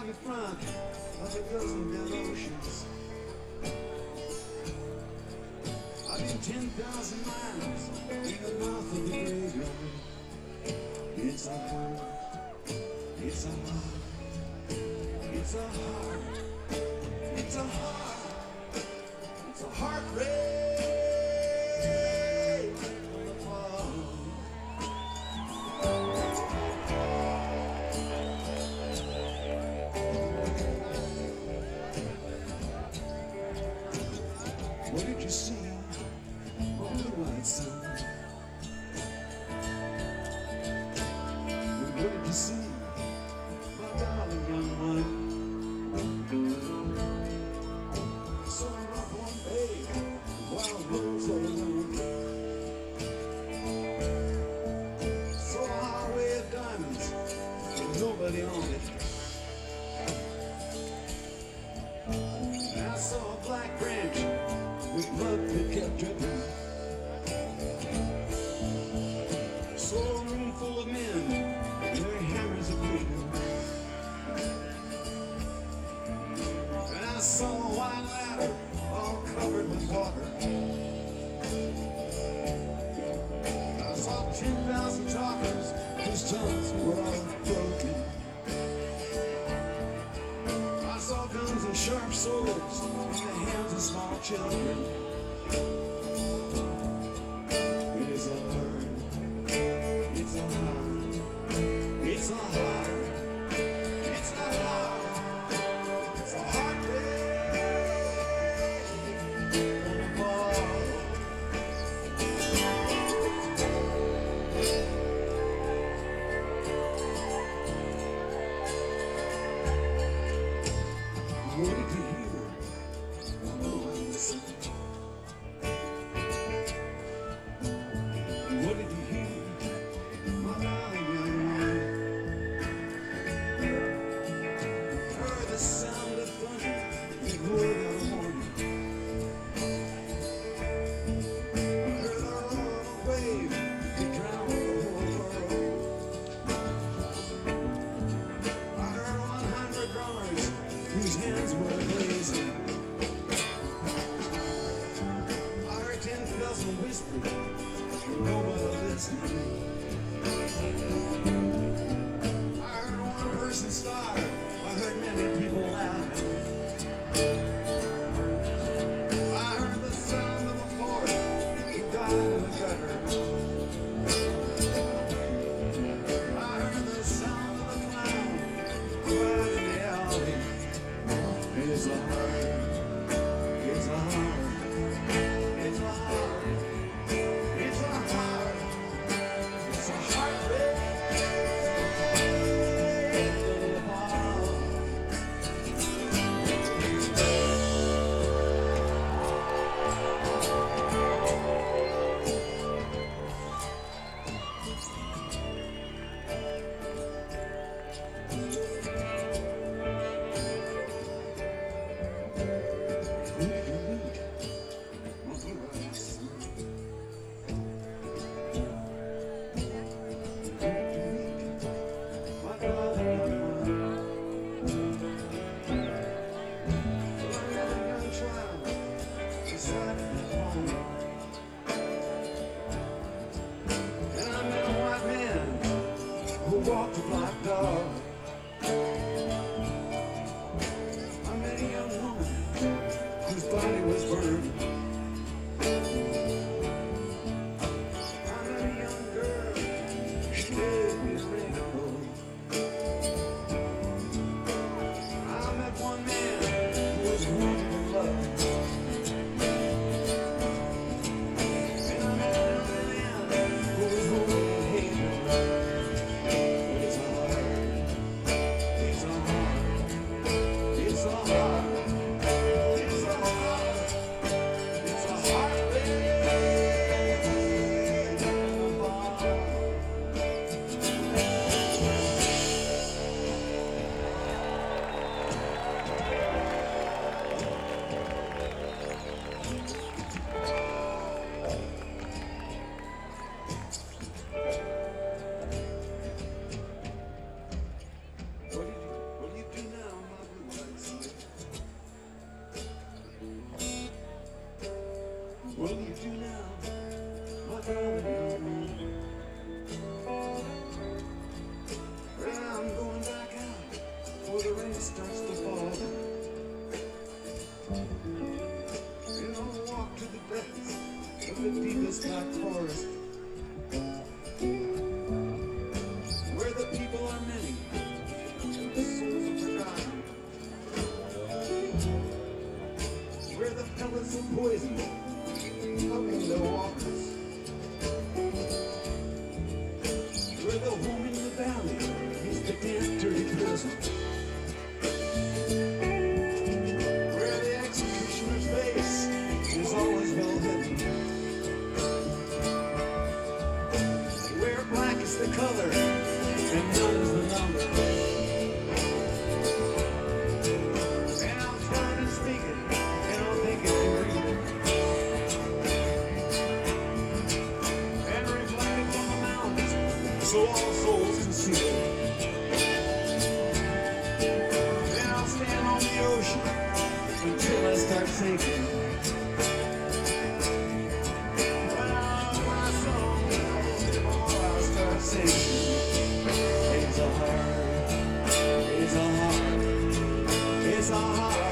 out in front of a dozen dead oceans. I've been 10,000 miles in the mouth of the graveyard. It's a heart, it's a heart, it's a heart, it's a heart, it's a heartbreak. What did you see, my blue-eyed son? And what did you see, my darling young one? Saw a rough-born babe, wild rose all around. Saw a highway of diamonds, with nobody on it. And I saw a black branch with blood that kept dripping. Saw a room full of men, their hammers are bleeding. And I saw a white ladder, all covered with water. I saw 10,000 talkers, whose tongues were all broken. I saw guns and sharp swords in the hands of small children. It is a heart, it's a heart, it's a heart, it's a heart, it's a heartbreak on a ball. What did you hear? What did you hear, my darling young one? Heard the sound of thunder that roared out of morning. I heard the roar of a wave that drowned the whole world. I heard 100 drummers whose hands were blazing. I heard 10,000 whispers, nobody listening. I heard one person start, I heard many people laughing. I heard the sound of a poet who died in the gutter. I heard the sound of a clown who cried in the alley. It is a starts to fall, and I'll walk to the depths of the deepest black forest, where the people are many and the souls are forgotten, where the pellets of poison hugging the walkers, where the home in the valley is the damp, dirty prison, where the executioner's face is always well hidden, where black is the color and none is the number. And I'll turn and speak it, and I'll think it and read it, and reflect it from the mountains, so all souls can see it. Then I'll stand on the ocean until I start sinking. Well, my song before I start singing. It's a heart, it's a heart, it's a heart.